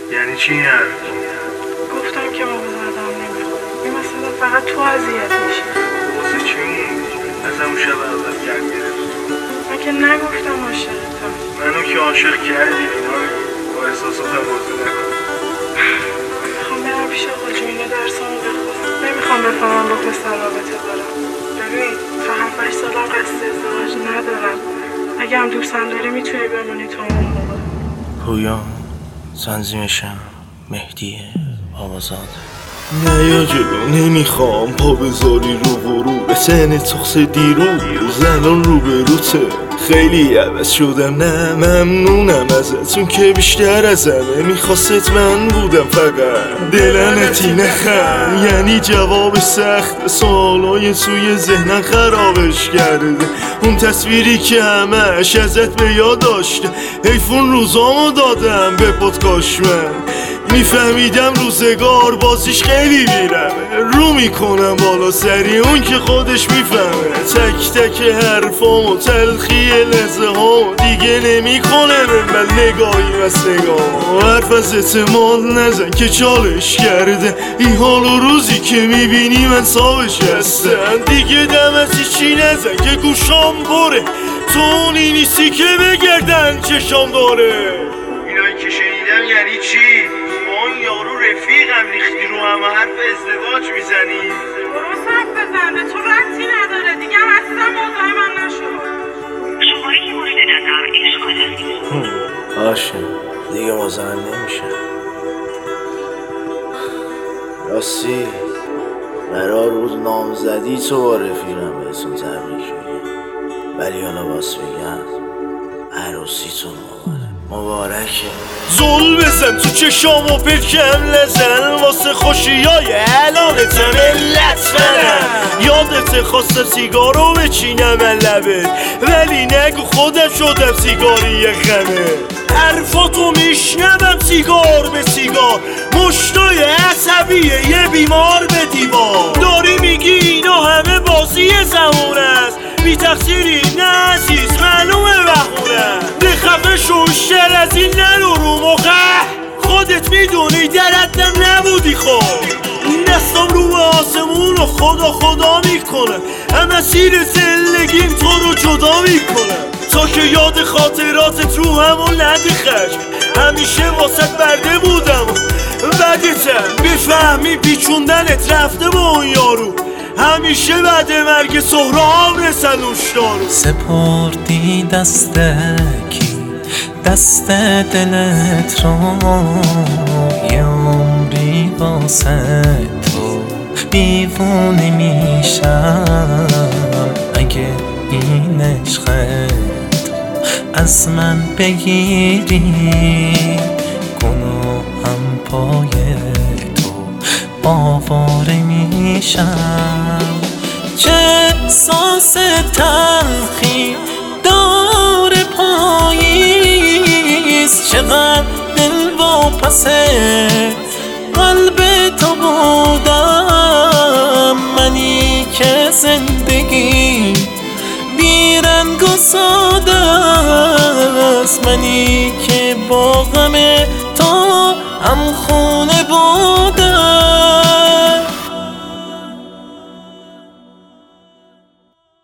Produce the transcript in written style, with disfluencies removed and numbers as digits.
یعنی چی این حرف؟ گفتم که مواظبم نمیخوام. این مثلا فقط تو اذیت میشی. واسه چی؟ از همون شب اول گرد گرفت. من که نگفتم عاشقتم. منو که عاشق کردی با احساساتم بازی نکن. میخوام برم پیش آقا جون درسامو بخونم. نمیخوام بفهمم با پسر رابطه دارم. ببین تا 7-8 سالم قصد ازدواج ندارم. اگه هم دوستم داری میتونی بمونی تا اون موقع. پویان تنظیمشم مهدی آوازاده. نه یا جلو نمیخوام پا بذاری رو غرور سن تخص دیروز الان رو به روته. خیلی عوض شدم نه ممنونم ازتون که بیشتر از همه میخواست من بودم فقط دلنتی نخم. یعنی جواب سخت سوالای توی ذهنم خرابش کرده. اون تصویری که همش ازت به یاد داشته حیفون روزامو دادم به پادکاش. من میفهمیدم روزگار بازیش خیلی میرم رو میکنم بالا سری اون که خودش میفهمه. تک تک حرفامو تلخی لحظه ها دیگه نمیکنه من نگاهی و سگاه. حرف از اعتماد نزن که چالش کرده این حال و روزی که میبینی من صاحبش هستم. دیگه دمت چی نزن که گوشام بره تو اونی نیستی که بگردن چشام داره. اینایی که شنیدم یعنی چی؟ اون یارو رفیقم ریختی رو همه حرف ازدواج میزنی؟ درست حرف بزن به تو ربطی نداره دیگه هم اصلا موضوع من نشو. شماره که مورد نظر اشغال است. باشه دیگه مزاحم نمیشه. راستی قرار بود نامزدی تو با رفیقم بهتون تبریک بگم ولی حالا باز بگم عروسیتون مبارکه. زل بزن تو چشام و پرکم نزن واسه خوشیای الانت ملت منم. یادت خواستم سیگارو بچینم لبت ولی نگو خودم شدم سیگاری غمه. حرفاتو میشنوم سیگار به سیگار مشتای عصبیه یه بیمار به دیوار. داری میگی اینا همه بازی زمان است بی تقصیری نه عزیز معلومه بخونم. بخفه شوشتر از این نرو رو مخه خودت میدونی درتم نبودی. خب دستم رو به آسمون و خدا میکنم هم مسیر زندگیم تو رو جدا میکنم تا که یاد خاطراتت رو همون لد خشم همیشه واسط برده بودم بدتم بفهمی پیچوندنت رفته با اون یارو همیشه بعد مرگ سهراب رسنوش دارو. سپردی دست کی دست دلت رو یه عمری واسه تو دیوونه میشم اگه این عشقت از من بگیری گناهم پای تو باواره میشم. چه احساس تلخی داره پاییز چقدر دل واپس قلب تو بودم منی که زندگی بیرنگ و ساده است منی که با غم تو هم خونه بودم.